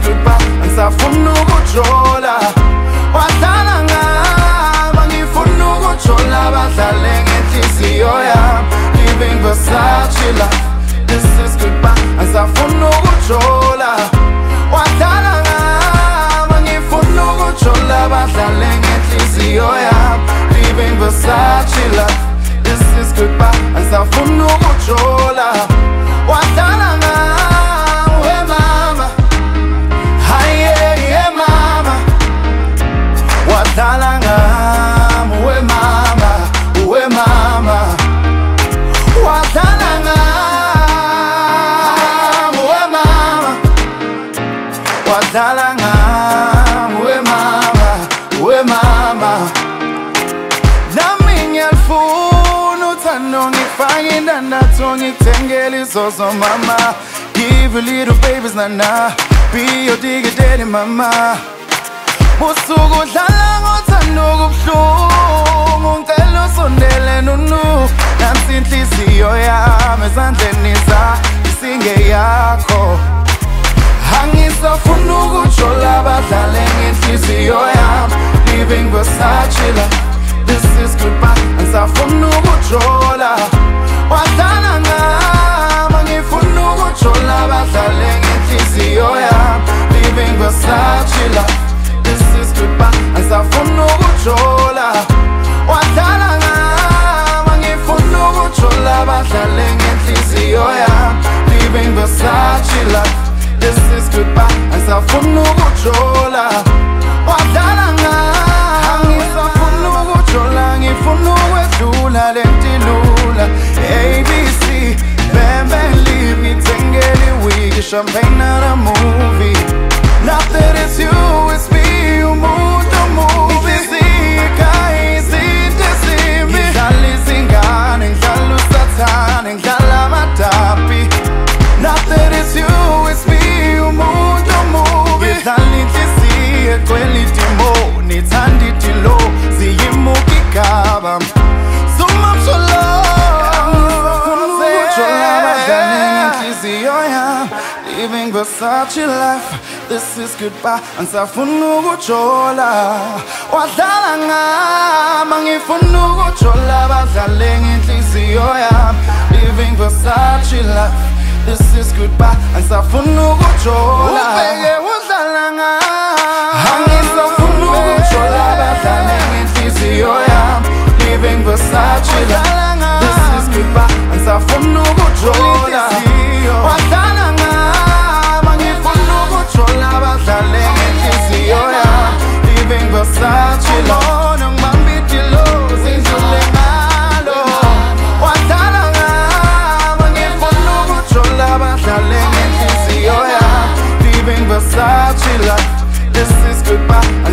goodbye angisafuna ukujola wadlala ngami ngifuna ukujola badlale ngenhliziyo yami living Versace life this is goodbye angisafuna ukujola wadlala ngami ngifuna ukujola badlale ngenhliziyo yami living Versace life this is goodbye angisafuna ukujola wadlala ngami we mama haye ye mama wadlala ngami we mama wadlala ngami we mama wadlala ngami we mama nami ngiyalifuna uthando ngifake indandatho ngikuthengele izozo mama give you little babies nana be your digger daddy mama usuku udlala ngothando kubuhlungu ngicela usondele nunu nansi inhliziyo yami ezandleni isinge yakho angisafuna ukujola badlale ngenhliziyo yami living Versace life this is goodbye angisafuna ukujola wadlala ngami ngifuna ukujola badlale ngenhliziyo yami living Versace life this is goodbye angisafuna ukujola wadlala ngami ngifuna ukujola badlale ngenhliziyo yami living Versace life this is goodbye angisafuna ukujola wadlala ngami ngisafuna ukujola ngifuna ukwedlula lentilula ABC bam leave ngithengele iwigi champagne not a movie not that it's you it's me umuntu movie isikhaya izinto ezimbi ngidlala izingane ngidlala usathane ngidlala amadapi not that it's you it's me umuntu movie ngidlala inhliziyo egcwele idimoni ithanda idilo ziyimuka igaba sumamsholo living Versace life this is goodbye angisafuna ukujola wadlala ngami ngifuna ukujola badlale ngenhliziyo yami living Versace life this is goodbye angisafuna ukujola ubheke udlala ngami angisafuna ukujola badlale ngenhliziyo yami living Versace life this is goodbye angisafuna ukujola wadlala ngami ngifuna ukujola badlale ngenhliziyo yami living Versace life ngibambidilo zindlule ngalo wadlala ngami ngifuna ukujola badlale ngenhliziyo yami living Versace life this is goodbye